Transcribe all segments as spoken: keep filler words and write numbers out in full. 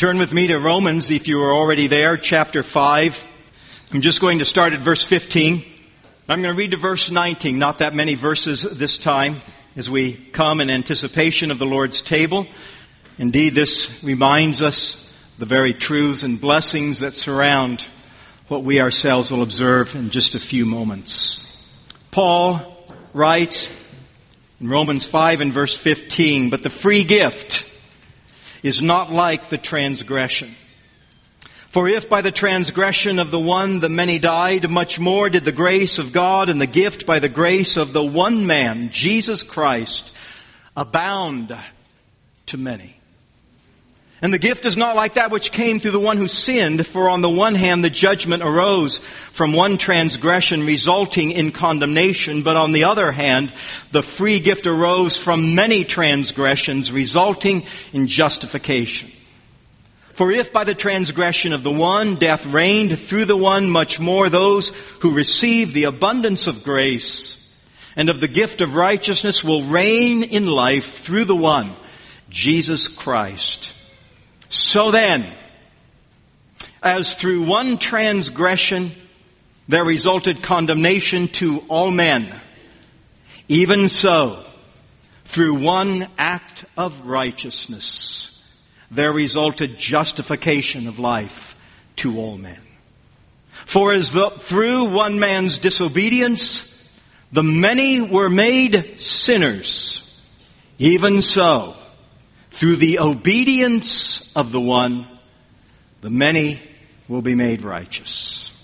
Turn with me to Romans, if you are already there, chapter five. I'm just going to start at verse fifteen. I'm going to read to verse nineteen, not that many verses this time, as we come in anticipation of the Lord's table. Indeed, this reminds us of the very truths and blessings that surround what we ourselves will observe in just a few moments. Paul writes in Romans five and verse fifteen, "But the free gift is not like the transgression. For if by the transgression of the one the many died, much more did the grace of God and the gift by the grace of the one man, Jesus Christ, abound to many. And the gift is not like that which came through the one who sinned, for on the one hand the judgment arose from one transgression resulting in condemnation, but on the other hand the free gift arose from many transgressions resulting in justification. For if by the transgression of the one death reigned through the one, much more those who receive the abundance of grace and of the gift of righteousness will reign in life through the one, Jesus Christ. So then, as through one transgression there resulted condemnation to all men, even so, through one act of righteousness, there resulted justification of life to all men. For as the, through one man's disobedience, the many were made sinners, even so, through the obedience of the one, the many will be made righteous."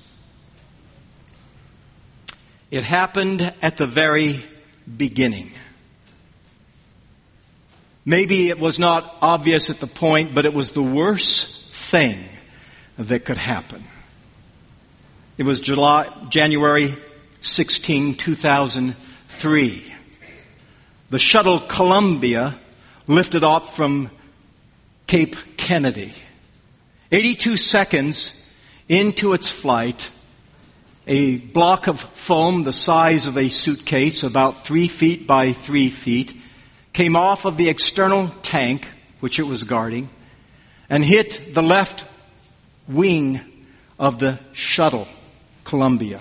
It happened at the very beginning. Maybe it was not obvious at the point, but it was the worst thing that could happen. It was July, January sixteenth, two thousand three. The shuttle Columbia lifted off from Cape Kennedy. eighty-two seconds into its flight, a block of foam the size of a suitcase, about three feet by three feet, came off of the external tank, which it was guarding, and hit the left wing of the shuttle Columbia.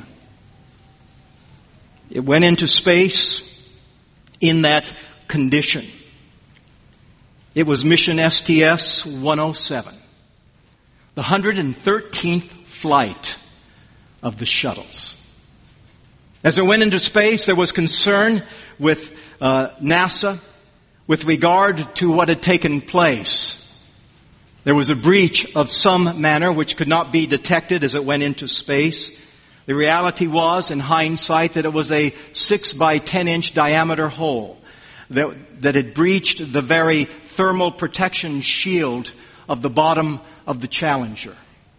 It went into space in that condition. It was mission S T S one oh seven, the one hundred thirteenth flight of the shuttles. As it went into space, there was concern with uh, NASA with regard to what had taken place. There was a breach of some manner which could not be detected as it went into space. The reality was, in hindsight, that it was a six by ten inch diameter hole that, that had breached the very thermal protection shield of the bottom of the Challenger.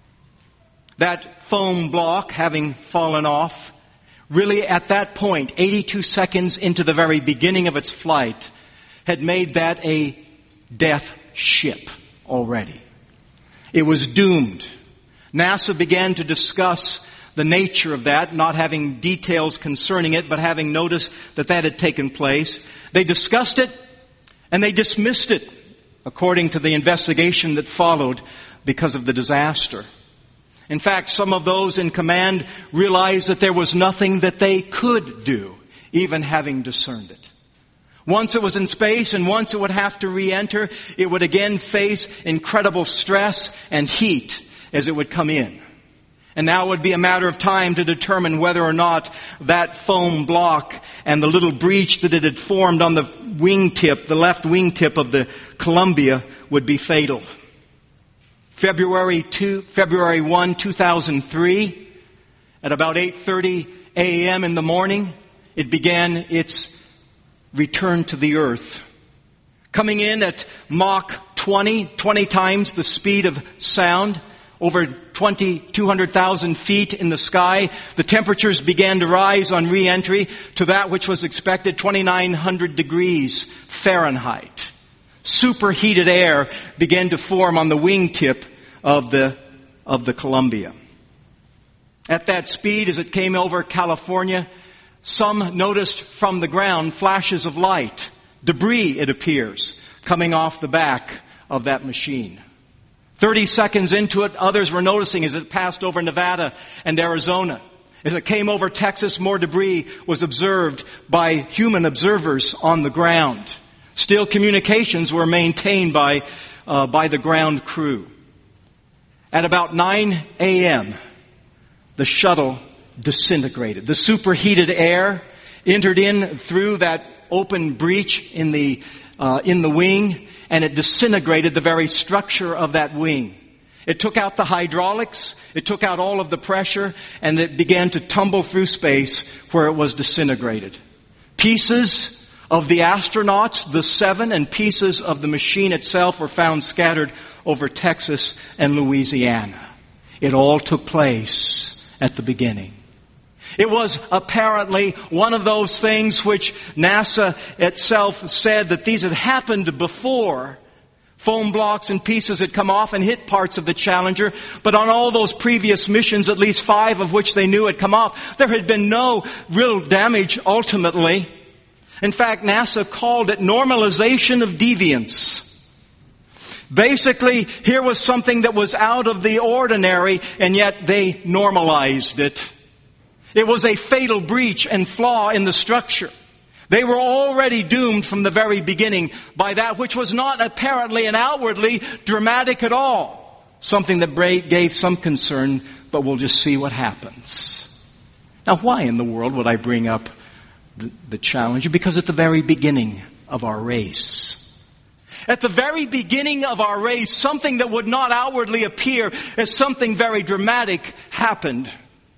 That foam block, having fallen off, really at that point, eighty-two seconds into the very beginning of its flight, had made that a death ship already. It was doomed. NASA began to discuss the nature of that, not having details concerning it, but having noticed that that had taken place. They discussed it and they dismissed it, according to the investigation that followed because of the disaster. In fact, some of those in command realized that there was nothing that they could do, even having discerned it. Once it was in space and once it would have to re-enter, it would again face incredible stress and heat as it would come in. And now it would be a matter of time to determine whether or not that foam block and the little breach that it had formed on the wingtip, the left wingtip of the Columbia, would be fatal. February second, February first, two thousand three, at about eight thirty a.m. in the morning, it began its return to the earth. Coming in at Mach twenty, twenty times the speed of sound, over twenty, two hundred thousand feet in the sky, the temperatures began to rise on re-entry to that which was expected, twenty-nine hundred degrees Fahrenheit. Superheated air began to form on the wingtip of the, of the Columbia. At that speed, as it came over California, some noticed from the ground flashes of light, debris, it appears, coming off the back of that machine. Thirty seconds into it, others were noticing as it passed over Nevada and Arizona. As it came over Texas, more debris was observed by human observers on the ground. Still, communications were maintained by, uh, by the ground crew. At about nine a.m., the shuttle disintegrated. The superheated air entered in through that open breach in the, uh, in the wing, and it disintegrated the very structure of that wing. It took out the hydraulics, it took out all of the pressure, and it began to tumble through space where it was disintegrated. Pieces of the astronauts, the seven, and pieces of the machine itself were found scattered over Texas and Louisiana. It all took place at the beginning. It was apparently one of those things which NASA itself said that these had happened before. Foam blocks and pieces had come off and hit parts of the Challenger, but on all those previous missions, at least five of which they knew had come off, there had been no real damage ultimately. In fact, NASA called it normalization of deviance. Basically, here was something that was out of the ordinary, and yet they normalized it. It was a fatal breach and flaw in the structure. They were already doomed from the very beginning by that which was not apparently and outwardly dramatic at all. Something that gave some concern, but we'll just see what happens. Now, why in the world would I bring up the, the Challenger? Because at the very beginning of our race, at the very beginning of our race, something that would not outwardly appear as something very dramatic happened.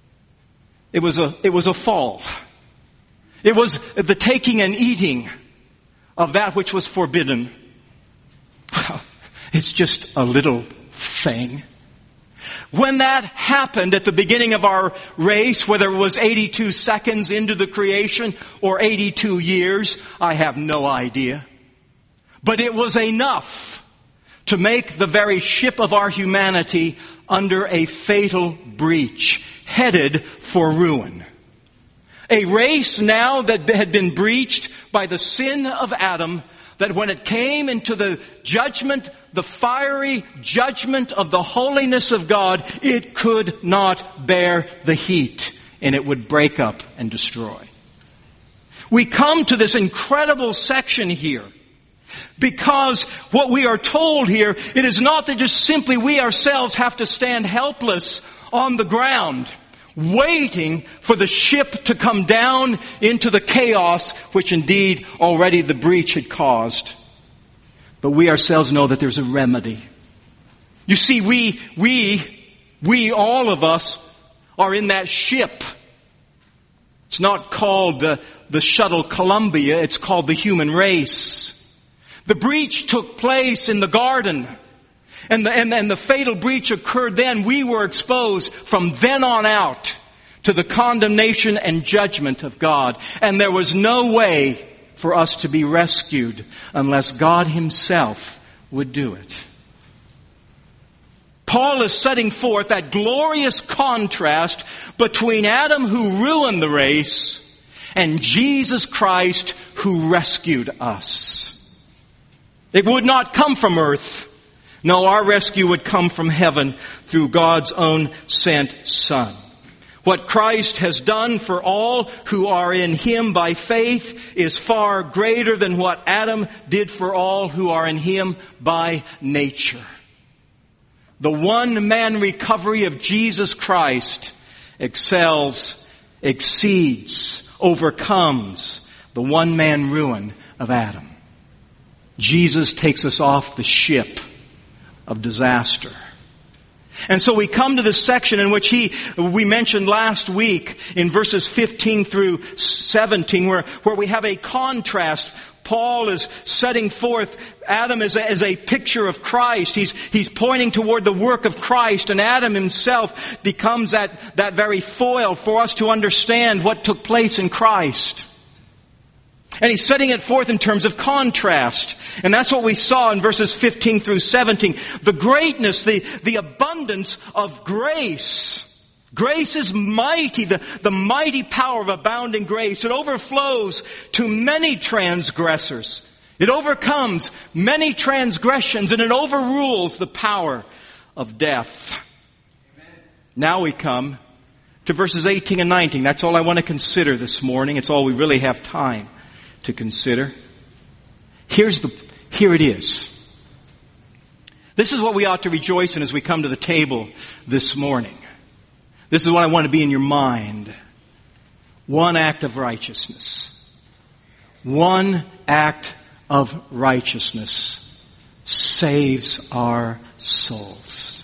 It was a, it was a fall. It was the taking and eating of that which was forbidden. Well, it's just a little thing. When that happened at the beginning of our race, whether it was eighty-two seconds into the creation or eighty-two years, I have no idea. But it was enough to make the very ship of our humanity under a fatal breach, headed for ruin. A race now that had been breached by the sin of Adam, that when it came into the judgment, the fiery judgment of the holiness of God, it could not bear the heat, and it would break up and destroy. We come to this incredible section here, because what we are told here, it is not that just simply we ourselves have to stand helpless on the ground, waiting for the ship to come down into the chaos which indeed already the breach had caused. But we ourselves know that there's a remedy. You see, we, we, we, all of us are in that ship. It's not called uh, the shuttle Columbia, it's called the human race. The breach took place in the garden. And the, and, and the fatal breach occurred then. We were exposed from then on out to the condemnation and judgment of God. And there was no way for us to be rescued unless God Himself would do it. Paul is setting forth that glorious contrast between Adam, who ruined the race, and Jesus Christ, who rescued us. It would not come from earth. No, our rescue would come from heaven through God's own sent Son. What Christ has done for all who are in Him by faith is far greater than what Adam did for all who are in Him by nature. The one-man recovery of Jesus Christ excels, exceeds, overcomes the one-man ruin of Adam. Jesus takes us off the ship of disaster. And so we come to this section in which he, we mentioned last week in verses fifteen through seventeen, where, where we have a contrast. Paul is setting forth Adam as a, as a picture of Christ. He's, he's pointing toward the work of Christ, and Adam himself becomes that, that very foil for us to understand what took place in Christ. And he's setting it forth in terms of contrast. And that's what we saw in verses fifteen through seventeen. The greatness, the, the abundance of grace. Grace is mighty, the, the mighty power of abounding grace. It overflows to many transgressors. It overcomes many transgressions, and it overrules the power of death. Now we come to verses eighteen and nineteen. That's all I want to consider this morning. It's all we really have time to consider. Here's the, here it is. This is what we ought to rejoice in as we come to the table this morning. This is what I want to be in your mind. One act of righteousness. One act of righteousness saves our souls.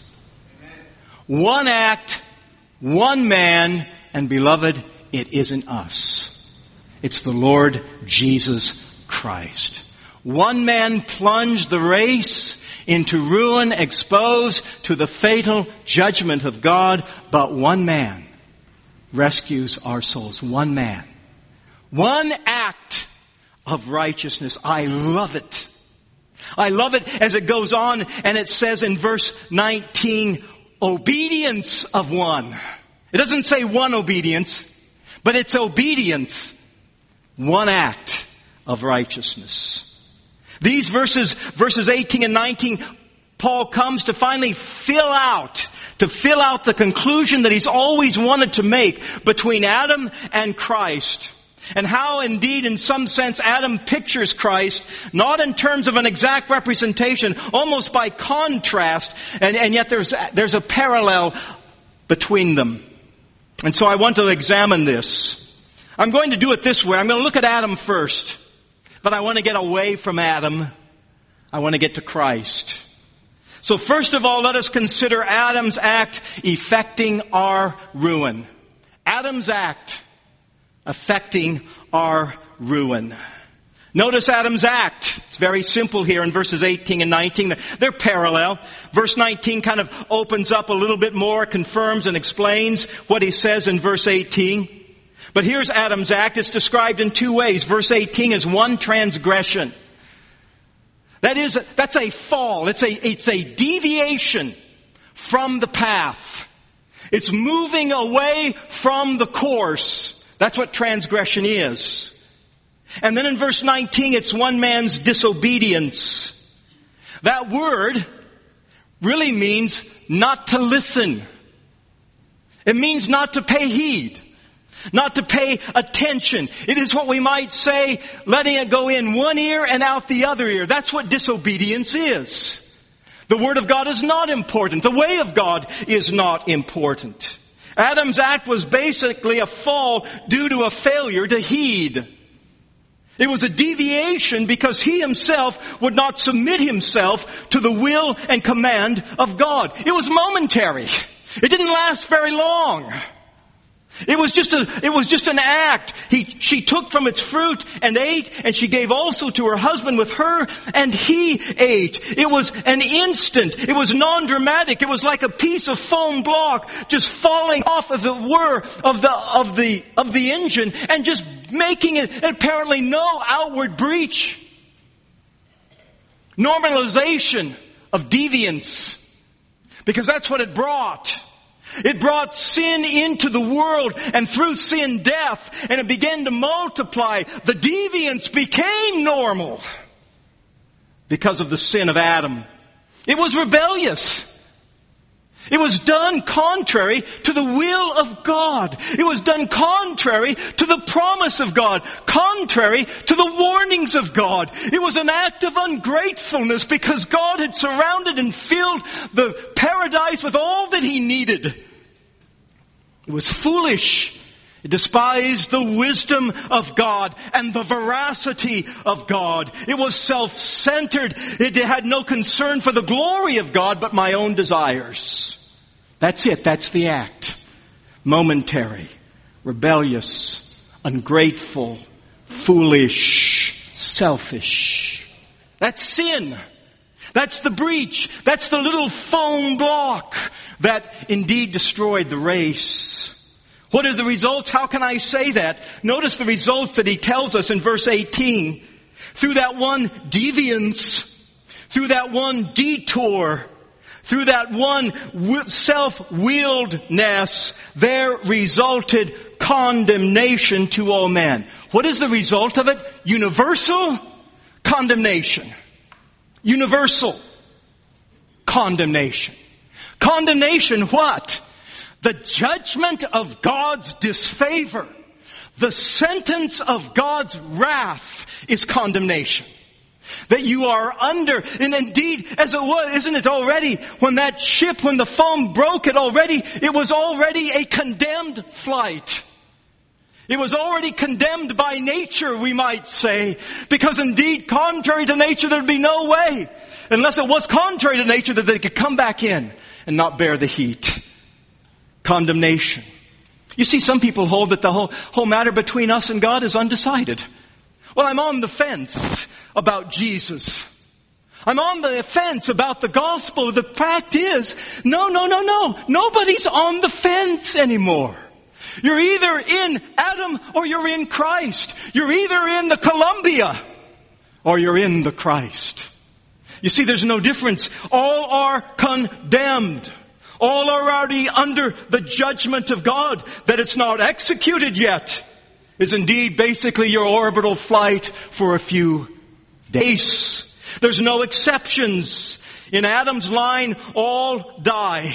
One act, one man, and beloved, it isn't us. It's the Lord Jesus Christ. One man plunged the race into ruin, exposed to the fatal judgment of God, but one man rescues our souls. One man. One act of righteousness. I love it. I love it as it goes on and it says in verse nineteen, obedience of one. It doesn't say one obedience, but it's obedience. One act of righteousness. These verses, verses eighteen and nineteen, Paul comes to finally fill out, to fill out the conclusion that he's always wanted to make between Adam and Christ. And how indeed in some sense Adam pictures Christ, not in terms of an exact representation, almost by contrast, and, and yet there's, there's a parallel between them. And so I want to examine this. I'm going to do it this way. I'm going to look at Adam first. But I want to get away from Adam. I want to get to Christ. So first of all, let us consider Adam's act effecting our ruin. Adam's act affecting our ruin. Notice Adam's act. It's very simple here in verses eighteen and nineteen. They're parallel. Verse nineteen kind of opens up a little bit more, confirms and explains what he says in verse eighteen. But here's Adam's act. It's described in two ways. Verse eighteen is one transgression. That is, that's a fall. It's a, it's a deviation from the path. It's moving away from the course. That's what transgression is. And then in verse nineteen, it's one man's disobedience. That word really means not to listen. It means not to pay heed. Not to pay attention. It is what we might say, letting it go in one ear and out the other ear. That's what disobedience is. The Word of God is not important. The way of God is not important. Adam's act was basically a fall due to a failure to heed. It was a deviation because he himself would not submit himself to the will and command of God. It was momentary. It didn't last very long. It was just a, it was just an act. He, she took from its fruit and ate, and she gave also to her husband with her, and he ate. It was an instant. It was non-dramatic. It was like a piece of foam block just falling off, as it were, of the, of the, of the engine and just making it apparently no outward breach. Normalization of deviance. Because that's what it brought. It brought sin into the world, and through sin, death, and it began to multiply. The deviance became normal because of the sin of Adam. It was rebellious. It was done contrary to the will of God. It was done contrary to the promise of God, contrary to the warnings of God. It was an act of ungratefulness because God had surrounded and filled the paradise with all that he needed. It was foolish. It despised the wisdom of God and the veracity of God. It was self-centered. It had no concern for the glory of God, but my own desires. That's it. That's the act. Momentary, rebellious, ungrateful, foolish, selfish. That's sin. That's the breach. That's the little foam block that indeed destroyed the race. What are the results? How can I say that? Notice the results that he tells us in verse eighteen. Through that one deviance, through that one detour, through that one self-willedness, there resulted condemnation to all men. What is the result of it? Universal condemnation. Universal condemnation. Condemnation, what? The judgment of God's disfavor. The sentence of God's wrath is condemnation. That you are under, and indeed, as it was, isn't it already, when that ship, when the foam broke it already, it was already a condemned flight. It was already condemned by nature, we might say, because indeed, contrary to nature, there'd be no way, unless it was contrary to nature, that they could come back in and not bear the heat. Condemnation. You see, some people hold that the whole, whole matter between us and God is undecided. Well, I'm on the fence about Jesus. I'm on the fence about the gospel. The fact is, no, no, no, no. Nobody's on the fence anymore. You're either in Adam or you're in Christ. You're either in the Columbia or you're in the Christ. You see, there's no difference. All are condemned. All are already under the judgment of God. That it's not executed yet is indeed basically your orbital flight for a few days. There's no exceptions. In Adam's line, all die.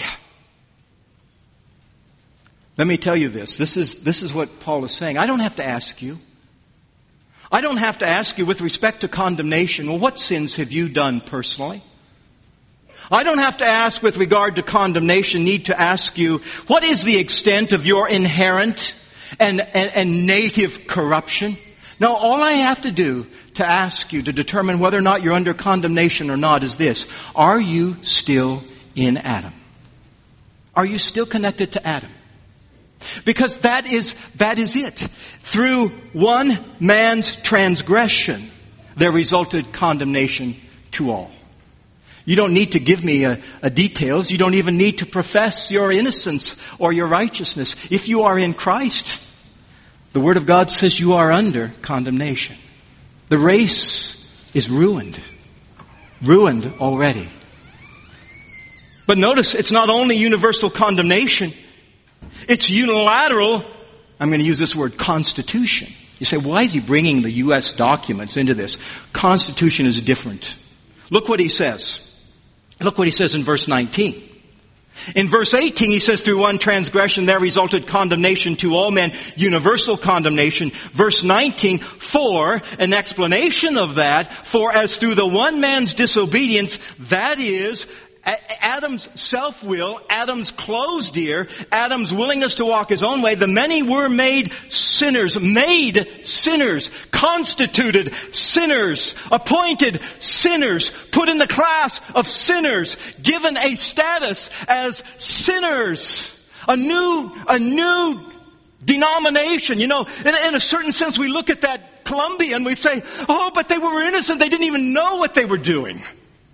Let me tell you this. This is, this is what Paul is saying. I don't have to ask you. I don't have to ask you with respect to condemnation, well, what sins have you done personally? I don't have to ask with regard to condemnation, need to ask you, what is the extent of your inherent and, and, and native corruption? No, all I have to do to ask you to determine whether or not you're under condemnation or not is this. Are you still in Adam? Are you still connected to Adam? Because that is, that is it. Through one man's transgression, there resulted condemnation to all. You don't need to give me a, a details. You don't even need to profess your innocence or your righteousness. If you are in Christ, the Word of God says you are under condemnation. The race is ruined. Ruined already. But notice, it's not only universal condemnation. It's unilateral, I'm going to use this word, constitution. You say, why is he bringing the U S documents into this? Constitution is different. Look what he says. Look what he says in verse nineteen. In verse eighteen, he says, through one transgression there resulted condemnation to all men, universal condemnation. Verse nineteen, for an explanation of that, for as through the one man's disobedience, that is, Adam's self-will, Adam's closed ear, Adam's willingness to walk his own way, the many were made sinners, made sinners, constituted sinners, appointed sinners, put in the class of sinners, given a status as sinners, a new, a new denomination. You know, in, in a certain sense we look at that Columbia and we say, oh, but they were innocent, they didn't even know what they were doing.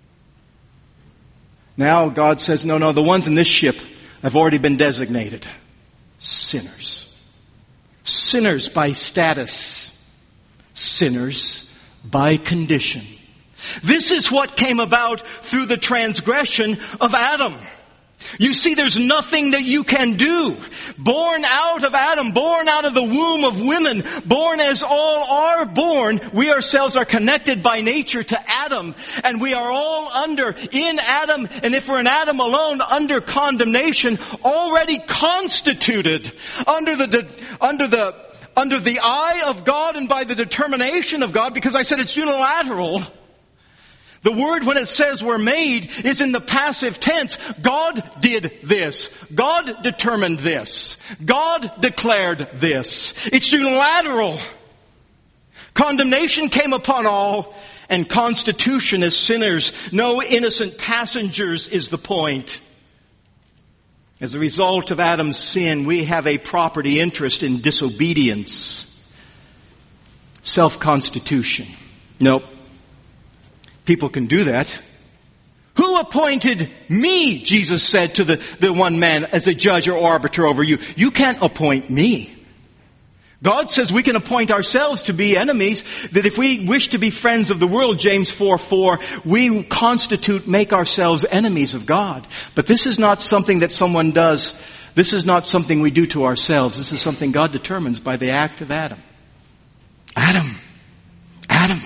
Now God says, no, no, the ones in this ship have already been designated sinners. Sinners by status. Sinners by condition. This is what came about through the transgression of Adam. You see, there's nothing that you can do. Born out of Adam, born out of the womb of women, born as all are born, we ourselves are connected by nature to Adam. And we are all under, in Adam, and if we're in Adam alone, under condemnation, already constituted under the, under the, under the eye of God and by the determination of God, because I said it's unilateral. The word, when it says we're made, is in the passive tense. God did this. God determined this. God declared this. It's unilateral. Condemnation came upon all, and constitution as sinners. No innocent passengers is the point. As a result of Adam's sin, we have a property interest in disobedience. Self-constitution. Nope. People can do that. Who appointed me, Jesus said to the, the one man, as a judge or arbiter over you? You can't appoint me. God says we can appoint ourselves to be enemies, that if we wish to be friends of the world, James four four, we constitute, make ourselves enemies of God. But this is not something that someone does. This is not something we do to ourselves. This is something God determines by the act of Adam. Adam. Adam.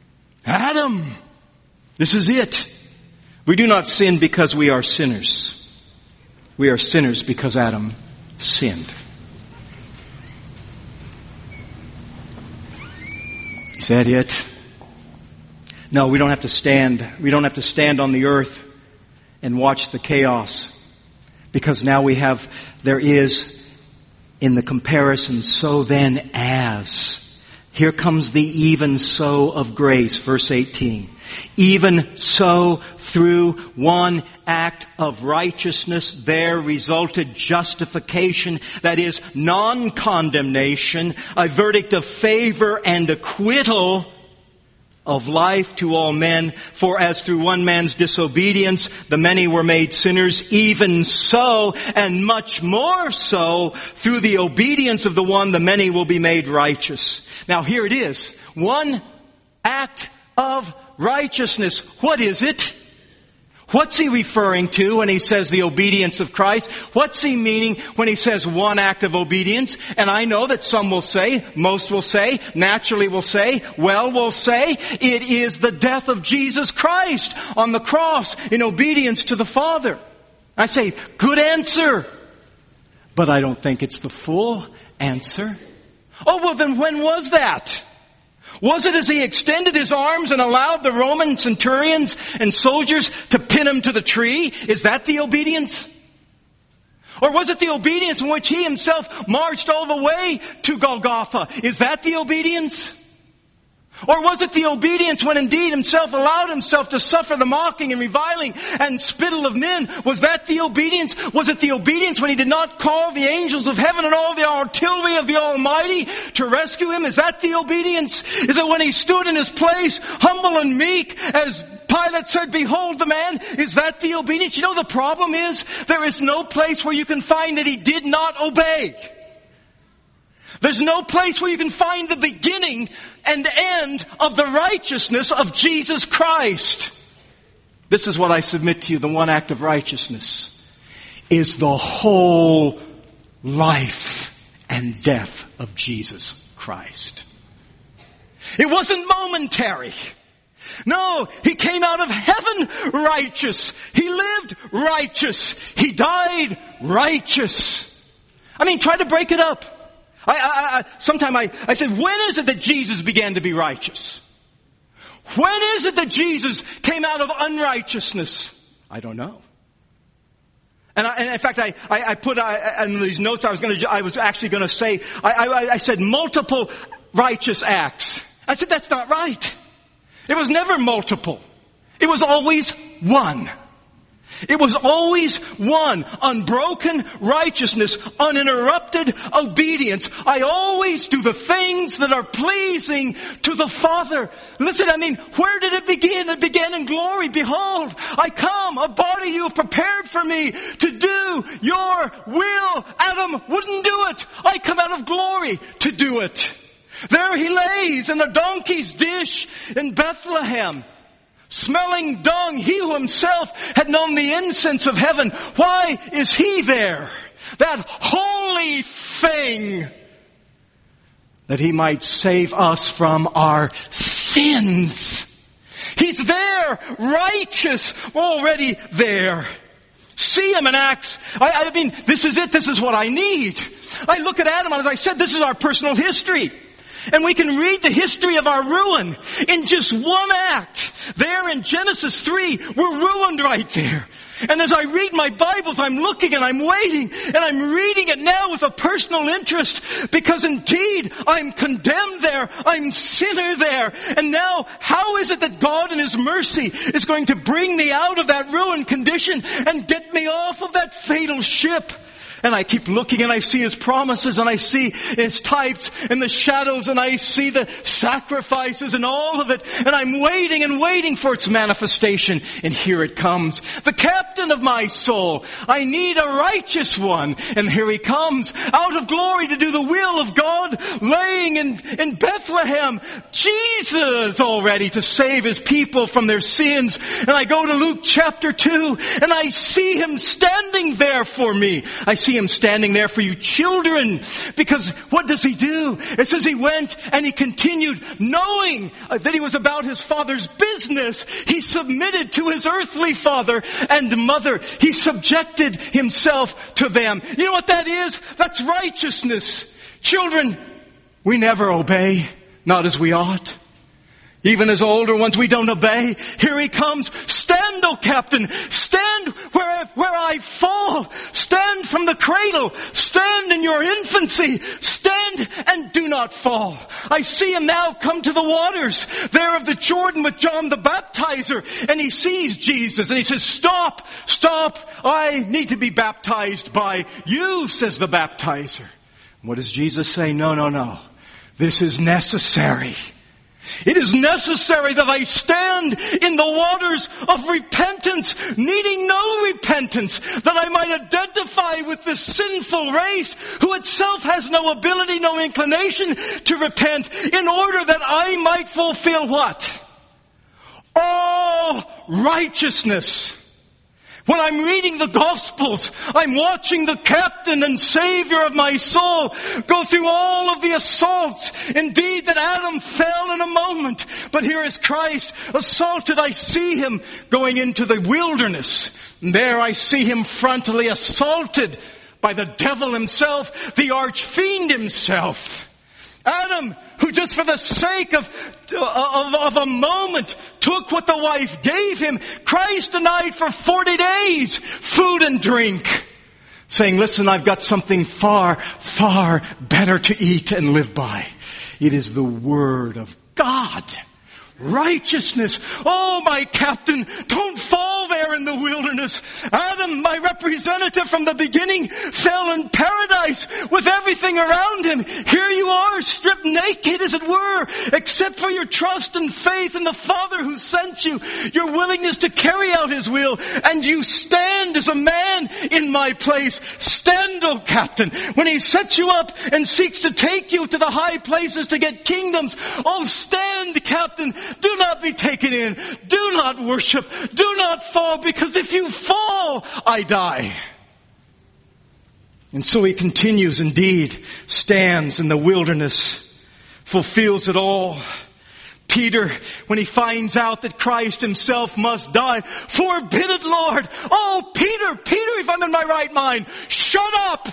Adam. This is it. We do not sin because we are sinners. We are sinners because Adam sinned. Is that it? No, we don't have to stand. We don't have to stand on the earth and watch the chaos. Because now we have, there is in the comparison, so then as. Here comes the even so of grace, verse eighteen. Even so, through one act of righteousness, there resulted justification, that is, non-condemnation, a verdict of favor and acquittal of life to all men. For as through one man's disobedience the many were made sinners, even so, and much more so, through the obedience of the one, the many will be made righteous. Now here it is. One act of righteousness. What is it? What's he referring to when he says the obedience of Christ? What's he meaning when he says one act of obedience? And I know that some will say, most will say, naturally will say, well will say, it is the death of Jesus Christ on the cross in obedience to the Father. I say, good answer. But I don't think it's the full answer. Oh, well then when was that? Was it as he extended his arms and allowed the Roman centurions and soldiers to pin him to the tree? Is that the obedience? Or was it the obedience in which he himself marched all the way to Golgotha? Is that the obedience? Or was it the obedience when indeed himself allowed himself to suffer the mocking and reviling and spittle of men? Was that the obedience? Was it the obedience when he did not call the angels of heaven and all the artillery of the Almighty to rescue him? Is that the obedience? Is it when he stood in his place, humble and meek, as Pilate said, behold the man? Is that the obedience? You know, the problem is there is no place where you can find that he did not obey. There's no place where you can find the beginning and end of the righteousness of Jesus Christ. This is what I submit to you. The one act of righteousness is the whole life and death of Jesus Christ. It wasn't momentary. No, he came out of heaven righteous. He lived righteous. He died righteous. I mean, try to break it up. I, I, I, sometime I, I said, when is it that Jesus began to be righteous? When is it that Jesus came out of unrighteousness? I don't know. And, I, and in fact, I, I, I put I, in these notes I was going to, I was actually going to say, I, I, I said multiple righteous acts. I said that's not right. It was never multiple. It was always one. It was always one. Unbroken righteousness, uninterrupted obedience. I always do the things that are pleasing to the Father. Listen, I mean, where did it begin? It began in glory. Behold, I come, a body you have prepared for me to do your will. Adam wouldn't do it. I come out of glory to do it. There he lays in a donkey's dish in Bethlehem, smelling dung, he who himself had known the incense of heaven. Why is he there? That holy thing, that he might save us from our sins. He's there, righteous, already there. See him in Acts. I, I mean, this is it. This is what I need. I look at Adam, and as I said, this is our personal history. And we can read the history of our ruin in just one act. There in Genesis three, we're ruined right there. And as I read my Bibles, I'm looking and I'm waiting, and I'm reading it now with a personal interest, because indeed I'm condemned there. I'm sinner there. And now, how is it that God in His mercy is going to bring me out of that ruined condition and get me off of that fatal ship? And I keep looking and I see His promises and I see His types and the shadows and I see the sacrifices and all of it. And I'm waiting and waiting for its manifestation. And here it comes. The captain of my soul. I need a righteous one. And here He comes out of glory to do the will of God, laying in, in Bethlehem. Jesus already to save His people from their sins. And I go to Luke chapter two and I see Him standing there for me. I see see him standing there for you children. Because what does he do? It says he went and he continued knowing that he was about his Father's business. He submitted to his earthly father and mother. He subjected himself to them. You know what that is? That's righteousness. Children, we never obey, not as we ought. Even as older ones, we don't obey. Here he comes. Stand, O captain. Stand where, where I fall. Stand from the cradle. Stand in your infancy. Stand and do not fall. I see him now come to the waters there of the Jordan with John the Baptizer. And he sees Jesus and he says, stop, stop. I need to be baptized by you, says the baptizer. What does Jesus say? No, no, no. This is necessary. It is necessary that I stand in the waters of repentance, needing no repentance, that I might identify with this sinful race who itself has no ability, no inclination to repent, in order that I might fulfill what? All righteousness. When I'm reading the Gospels, I'm watching the captain and Savior of my soul go through all of the assaults. Indeed, that Adam fell in a moment. But here is Christ assaulted. I see him going into the wilderness. And there I see him frontally assaulted by the devil himself, the arch-fiend himself. Adam, who just for the sake of, of, of a moment took what the wife gave him, Christ denied for forty days food and drink, saying, listen, I've got something far, far better to eat and live by. It is the Word of God. Righteousness. Oh, my captain, don't fall there in the wilderness. Adam, my representative from the beginning, fell in paradise with everything around him. Here you are, stripped naked, as it were, except for your trust and faith in the Father who sent you, your willingness to carry out His will, and you stand as a man in my place. Stand, O captain, when He sets you up and seeks to take you to the high places to get kingdoms. Oh, stand, captain. Do not be taken in. Do not worship. Do not fall, because if you fall, I die. And so he continues, indeed, stands in the wilderness, fulfills it all. Peter, when he finds out that Christ himself must die, forbid it, Lord. Oh, Peter, Peter, if I'm in my right mind, shut up.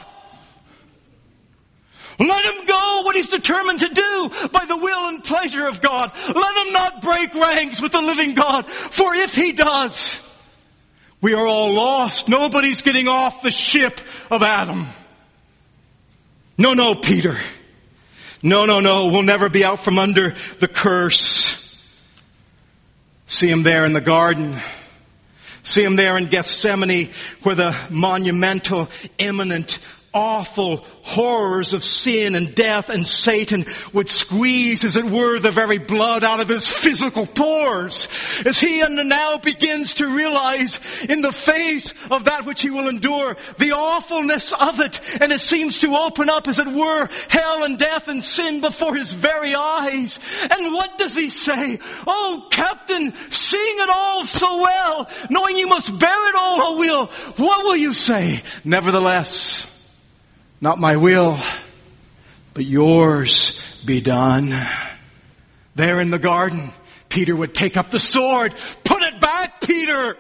Let him go what he's determined to do by the will and pleasure of God. Let him not break ranks with the living God. For if he does, we are all lost. Nobody's getting off the ship of Adam. No, no, Peter. No, no, no. We'll never be out from under the curse. See him there in the garden. See him there in Gethsemane, where the monumental, imminent, awful horrors of sin and death and Satan would squeeze, as it were, the very blood out of his physical pores, as he now begins to realize in the face of that which he will endure the awfulness of it, and it seems to open up, as it were, hell and death and sin before his very eyes. And what does he say? Oh, captain, seeing it all so well, knowing you must bear it all, I will. What will you say? Nevertheless, not my will, but yours be done. There in the garden, Peter would take up the sword. Put it back, Peter!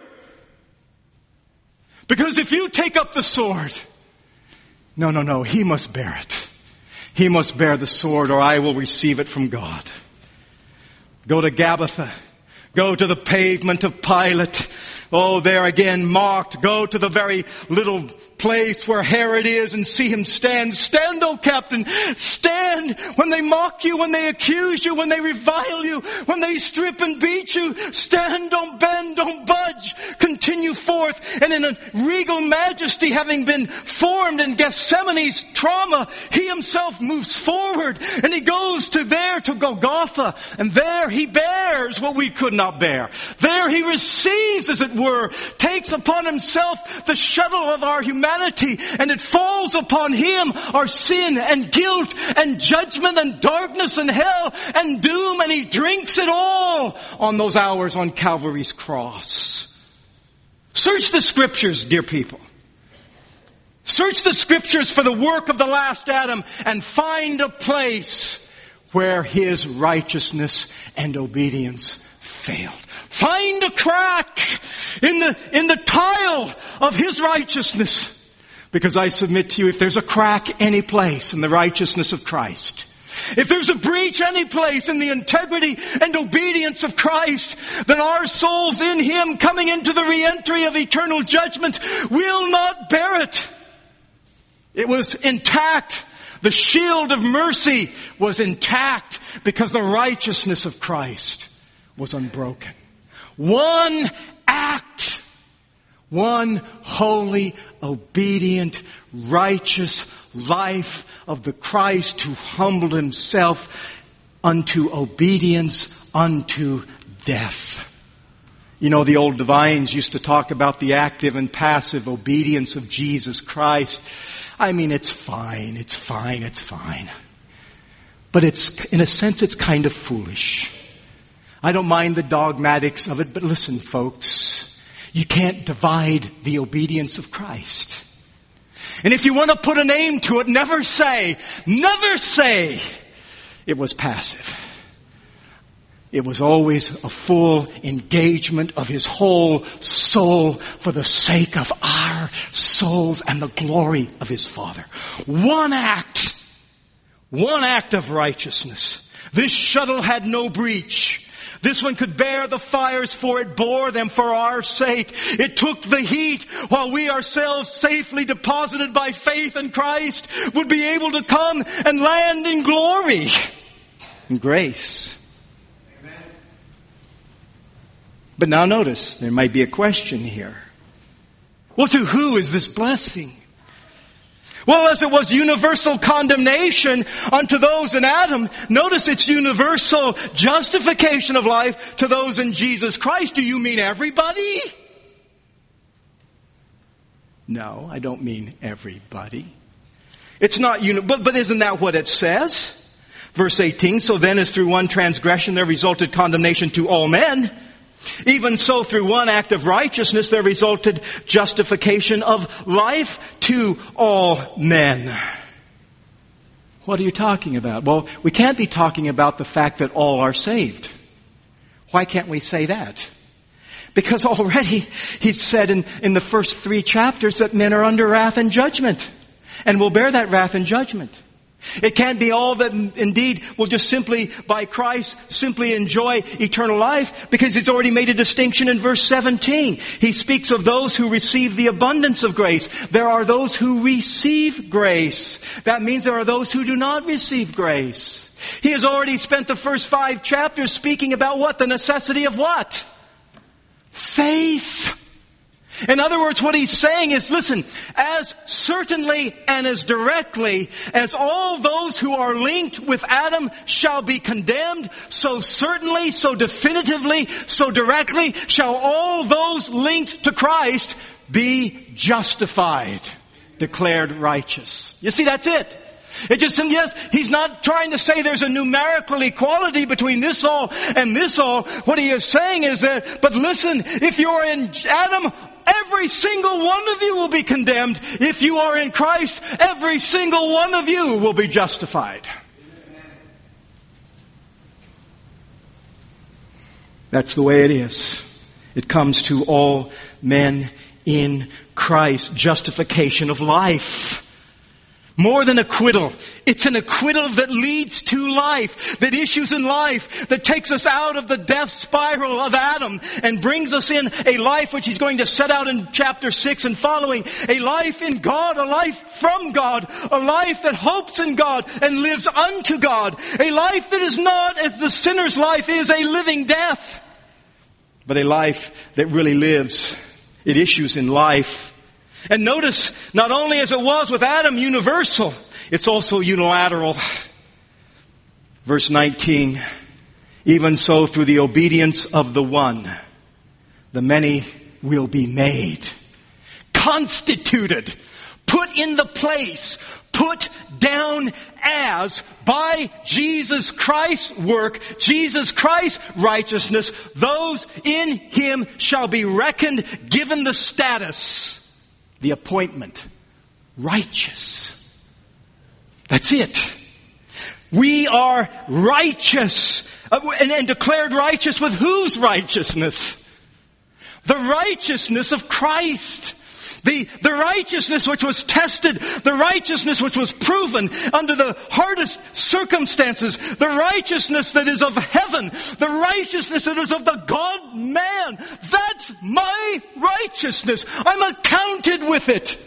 Because if you take up the sword, no, no, no, he must bear it. He must bear the sword, or I will receive it from God. Go to Gabbatha. Go to the pavement of Pilate. Oh, there again, mocked. Go to the very little place where Herod is and see him stand. Stand, O captain. Stand when they mock you, when they accuse you, when they revile you, when they strip and beat you. Stand, don't bend, don't budge. Continue forth. And in a regal majesty, having been formed in Gethsemane's trauma, he himself moves forward and he goes to there to Golgotha. And there he bears what we could not bear. There he receives, as it were, takes upon himself the shuttle of our humanity, and it falls upon him our sin and guilt and judgment and darkness and hell and doom, and he drinks it all on those hours on Calvary's cross. Search the scriptures, dear people. Search the Scriptures for the work of the last Adam and find a place where his righteousness and obedience failed. Find a crack in the, in the tile of his righteousness. Because I submit to you, if there's a crack any place in the righteousness of Christ, if there's a breach any place in the integrity and obedience of Christ, then our souls in him coming into the re-entry of eternal judgment will not bear it. It was intact. The shield of mercy was intact because the righteousness of Christ was unbroken. One act, one holy, obedient, righteous life of the Christ who humbled himself unto obedience, unto death. You know, the old divines used to talk about the active and passive obedience of Jesus Christ. I mean, it's fine, it's fine, it's fine. But it's, in a sense, it's kind of foolish. I don't mind the dogmatics of it, but listen, folks, you can't divide the obedience of Christ. And if you want to put a name to it, never say, never say it was passive. It was always a full engagement of his whole soul for the sake of our souls and the glory of his Father. One act, one act of righteousness. This shuttle had no breach. This one could bear the fires, for it bore them for our sake. It took the heat while we ourselves, safely deposited by faith in Christ, would be able to come and land in glory and grace. But now notice, there might be a question here. Well, to who is this blessing? Well, as it was universal condemnation unto those in Adam, notice it's universal justification of life to those in Jesus Christ. Do you mean everybody? No, I don't mean everybody. It's not uni- but, but isn't that what it says? Verse eighteen, so then as through one transgression there resulted condemnation to all men, even so through one act of righteousness there resulted justification of life to all men. What are you talking about? Well, we can't be talking about the fact that all are saved. Why can't we say that? Because already he said in, in the first three chapters that men are under wrath and judgment, and will bear that wrath and judgment. It can't be all that indeed will just simply, by Christ, simply enjoy eternal life, because he's already made a distinction in verse seventeen. He speaks of those who receive the abundance of grace. There are those who receive grace. That means there are those who do not receive grace. He has already spent the first five chapters speaking about what? The necessity of what? Faith. In other words, what he's saying is, listen, as certainly and as directly as all those who are linked with Adam shall be condemned, so certainly, so definitively, so directly shall all those linked to Christ be justified, declared righteous. You see, that's it. It just, and yes, he's not trying to say there's a numerical equality between this all and this all. What he is saying is that, but listen, if you're in Adam, every single one of you will be condemned. If you are in Christ, every single one of you will be justified. That's the way it is. It comes to all men in Christ. Justification of life. More than acquittal. It's an acquittal that leads to life, that issues in life, that takes us out of the death spiral of Adam and brings us in a life which he's going to set out in chapter six and following. A life in God, a life from God, a life that hopes in God and lives unto God. A life that is not, as the sinner's life is, a living death, but a life that really lives. It issues in life. And notice, not only as it was with Adam, universal, it's also unilateral. Verse nineteen, even so through the obedience of the one, the many will be made. Constituted, put in the place, put down as, by Jesus Christ's work, Jesus Christ's righteousness, those in him shall be reckoned, given the status, the appointment, righteous. That's it. We are righteous. Uh, and, and declared righteous with whose righteousness? The righteousness of Christ. The, the righteousness which was tested, the righteousness which was proven under the hardest circumstances, the righteousness that is of heaven, the righteousness that is of the God-man. That's my righteousness. I'm accounted with it.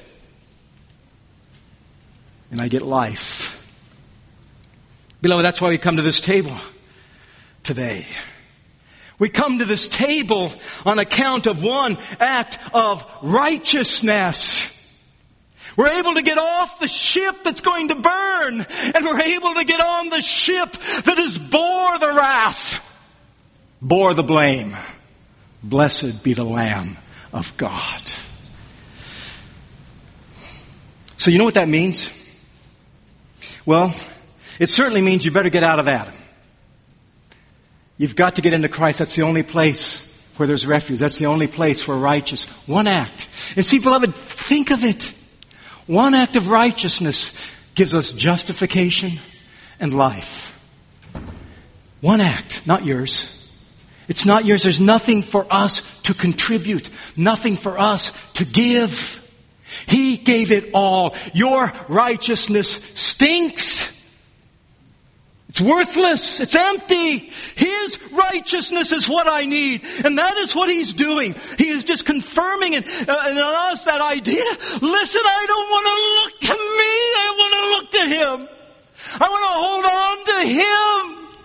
And I get life. Beloved, that's why we come to this table today. We come to this table on account of one act of righteousness. We're able to get off the ship that's going to burn, and we're able to get on the ship that has bore the wrath, bore the blame. Blessed be the Lamb of God. So you know what that means? Well, it certainly means you better get out of Adam. You've got to get into Christ. That's the only place where there's refuge. That's the only place where righteous. One act. And see, beloved, think of it. One act of righteousness gives us justification and life. One act, not yours. It's not yours. There's nothing for us to contribute. Nothing for us to give. He gave it all. Your righteousness stinks. It's worthless. It's empty. His righteousness is what I need. And that is what He's doing. He is just confirming in, uh, in us that idea. Listen, I don't want to look to me. I want to look to Him. I want to hold on to Him.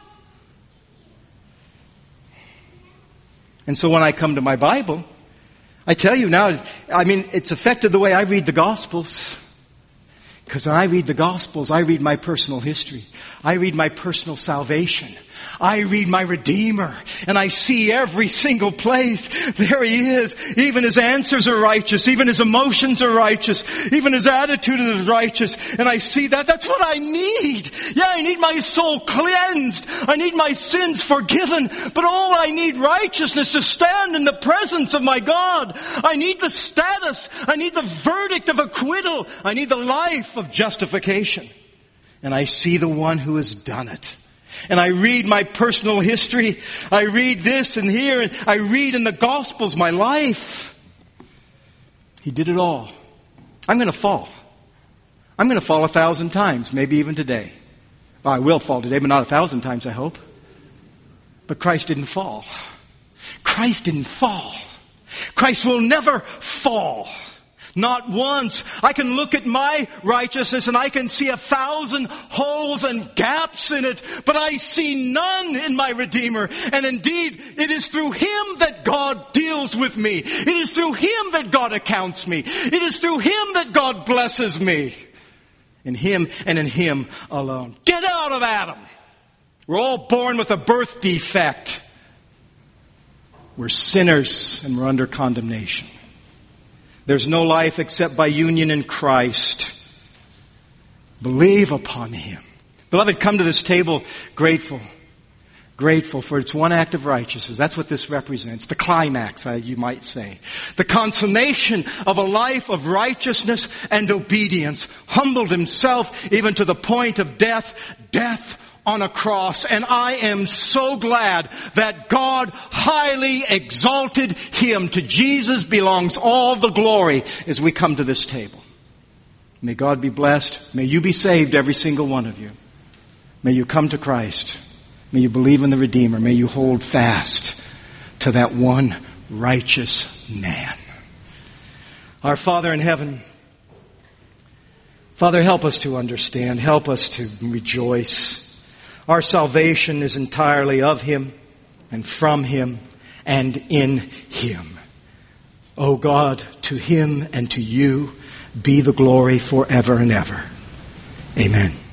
And so when I come to my Bible, I tell you now, I mean, it's affected the way I read the Gospels. Because when I read the Gospels, I read my personal history. I read my personal salvation. I read my Redeemer. And I see every single place. There He is. Even His answers are righteous. Even His emotions are righteous. Even His attitude is righteous. And I see that. That's what I need. Yeah, I need my soul cleansed. I need my sins forgiven. But all I need righteousness to stand in the presence of my God. I need the status. I need the verdict of acquittal. I need the life of justification. And I see the one who has done it. And I read my personal history. I read this and here. And I read in the Gospels my life. He did it all. I'm going to fall. I'm going to fall a thousand times, maybe even today. Well, I will fall today, but not a thousand times, I hope. But Christ didn't fall. Christ didn't fall. Christ will never fall. Not once. I can look at my righteousness and I can see a thousand holes and gaps in it, but I see none in my Redeemer. And indeed, it is through Him that God deals with me. It is through Him that God accounts me. It is through Him that God blesses me. In Him and in Him alone. Get out of Adam. We're all born with a birth defect. We're sinners and we're under condemnation. There's no life except by union in Christ. Believe upon Him. Beloved, come to this table grateful. Grateful for its one act of righteousness. That's what this represents. The climax, you might say. The consummation of a life of righteousness and obedience. Humbled Himself even to the point of death. Death on a cross. And I am so glad that God highly exalted Him. To Jesus belongs all the glory as we come to this table. May God be blessed. May you be saved, every single one of you. May you come to Christ. May you believe in the Redeemer. May you hold fast to that one righteous man. Our Father in heaven, Father, help us to understand. Help us to rejoice. Our salvation is entirely of Him and from Him and in Him. O God, to Him and to You be the glory forever and ever. Amen.